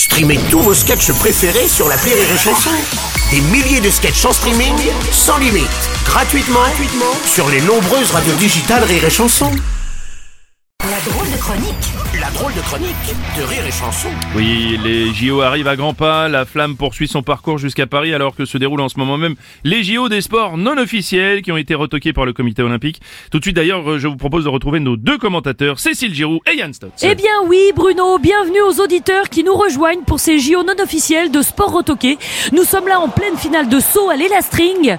Streamez tous vos sketchs préférés sur l'appli Rire et Chanson. Des milliers de sketchs en streaming, sans limite, gratuitement sur les nombreuses radios digitales Rire et Chanson. La drôle de chronique de Rire et Chanson. Oui, les JO arrivent à grands pas, la flamme poursuit son parcours jusqu'à Paris alors que se déroulent en ce moment même les JO des sports non officiels qui ont été retoqués par le comité olympique. Tout de suite d'ailleurs, je vous propose de retrouver nos deux commentateurs, Cécile Giroux et Yann Stotz. Eh bien oui Bruno, bienvenue aux auditeurs qui nous rejoignent pour ces JO non officiels de sport retoqué. Nous sommes là en pleine finale de saut à l'élastring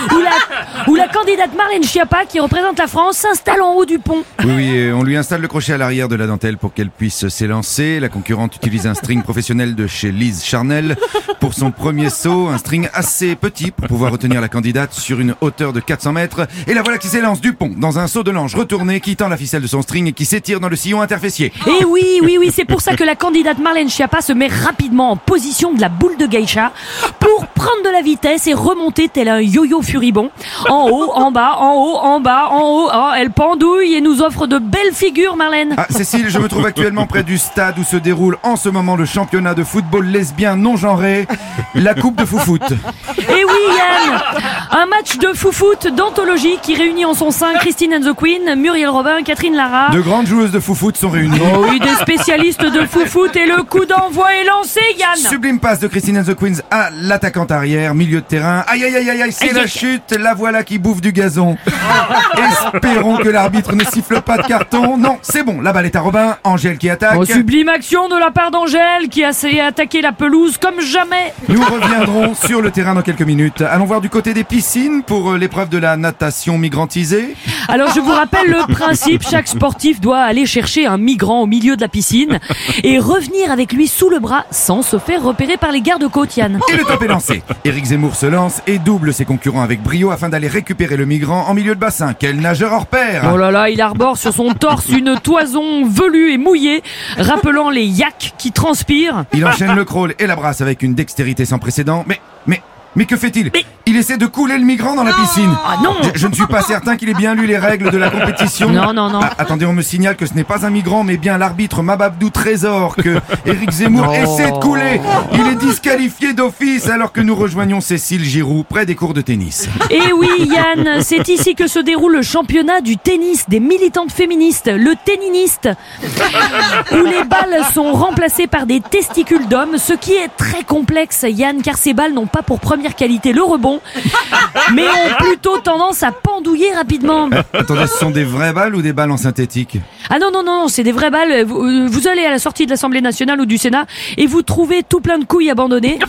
où la candidate Marlène Schiappa qui représente la France s'installe en haut du pont. Oui, on lui installe le crochet à l'arrière de la dentelle pour qu'elle puisse s'élancer. La concurrente utilise un string professionnel de chez Lise Charnel pour son premier saut, un string assez petit pour pouvoir retenir la candidate sur une hauteur de 400 mètres. Et la voilà qui s'élance du pont dans un saut de l'ange retourné qui tend la ficelle de son string et qui s'étire dans le sillon interfessier. Et oui, c'est pour ça que la candidate Marlène Schiappa se met rapidement en position de la boule de geisha pour prendre de la vitesse et remonter tel un yo-yo furibond. En haut, en bas, en haut, en bas, en haut. Oh, elle pendouille et nous offre de belles figures, Marlène. Ah, Cécile, je me trouve actuellement près du stade où se déroule en ce moment le championnat de football lesbien non genré, la Coupe de Foufoute. Et oui Yann, un match de foufoute d'anthologie qui réunit en son sein Christine and the Queen, Muriel Robin, Catherine Lara. De grandes joueuses de foufoute sont réunies. Oh oui, des spécialistes de foufoute et le coup d'envoi est lancé Yann. Sublime passe de Christine and the Queens à l'attaquante arrière, milieu de terrain. Aïe, c'est la chute, la voilà qui bouffe du gazon. Espérons que l'arbitre ne siffle pas de carton. Non, c'est bon, la balle est à Robin, Angèle qui attaque. Oh, sublime action de la part d'Angèle qui a attaqué la pelouse comme jamais. Nous reviendrons sur le terrain dans quelques minutes. Allons voir du côté des piscines pour l'épreuve de la natation migrantisée. Alors je vous rappelle le principe, chaque sportif doit aller chercher un migrant au milieu de la piscine et revenir avec lui sous le bras sans se faire repérer par les gardes-côtes Yann. Et le top est lancé. Éric Zemmour se lance et double ses concurrents avec brio afin d'aller récupérer le migrant en milieu de bassin. Quel nageur hors pair! Oh là là, il arbore sur son torse une toison velue et mouillée, rappelant les yaks qui transpirent. Il enchaîne le crawl et la brasse avec une dextérité sans précédent. Mais que fait-il? Il essaie de couler le migrant dans la piscine. Ah non! Je ne suis pas certain qu'il ait bien lu les règles de la compétition. Non. Ah, attendez, on me signale que ce n'est pas un migrant, mais bien l'arbitre Mababdou Trésor que Éric Zemmour essaie de couler. Il est disqualifié d'office alors que nous rejoignons Cécile Giroux près des cours de tennis. Et oui Yann, c'est ici que se déroule le championnat du tennis des militantes féministes, le tenniniste, où les balles sont remplacées par des testicules d'hommes, ce qui est très complexe Yann, car ces balles n'ont pas pour première qualité le rebond, mais ont plutôt tendance à pendouiller rapidement. Attendez, ce sont des vraies balles ou des balles en synthétique? Ah non, c'est des vraies balles. Vous allez à la sortie de l'Assemblée nationale ou du Sénat et vous trouvez tout plein de couilles abandonnées.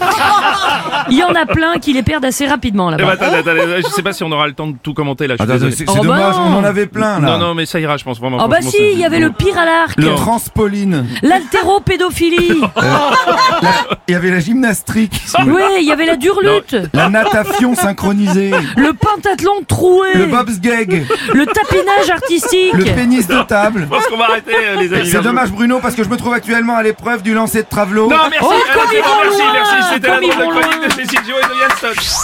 Il y en a plein qui les perdent assez rapidement là-bas. Attendez, je sais pas si on aura le temps de tout commenter là. C'est dommage, non. on en avait plein là. Non, mais ça ira, je pense vraiment. Oh bah si, il y avait le pire à l'arc, Le transpoline. l'haltéropédophilie. Il y avait la gymnastique. Oui, il y avait la durlute, La natation synchronisée. le pentathlon troué, Le bobsgeg. le tapinage artistique. Le pénis de table. Je pense qu'on va arrêter les amis. C'est dommage Bruno parce que je me trouve actuellement à l'épreuve du lancer de travelot. Non, merci. Oh, comme ils vont loin, Merci. C'était la comme ils drôle de vont chronique loin. de Cécile Giroux et de Yann Stotz.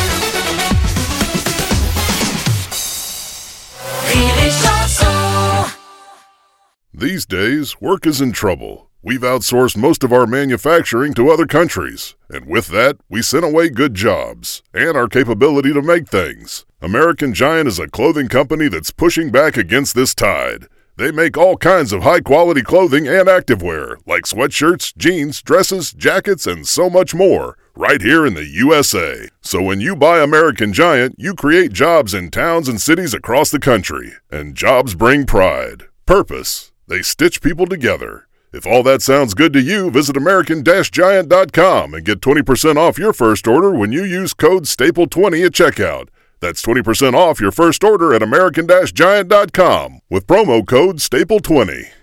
These days, work is in trouble. We've outsourced most of our manufacturing to other countries, and with that, we sent away good jobs and our capability to make things. American Giant is a clothing company that's pushing back against this tide. They make all kinds of high-quality clothing and activewear, like sweatshirts, jeans, dresses, jackets, and so much more, right here in the USA. So when you buy American Giant, you create jobs in towns and cities across the country. And jobs bring pride, purpose. They stitch people together. If all that sounds good to you, visit American-Giant.com and get 20% off your first order when you use code STAPLE20 at checkout. That's 20% off your first order at American-Giant.com with promo code STAPLE20.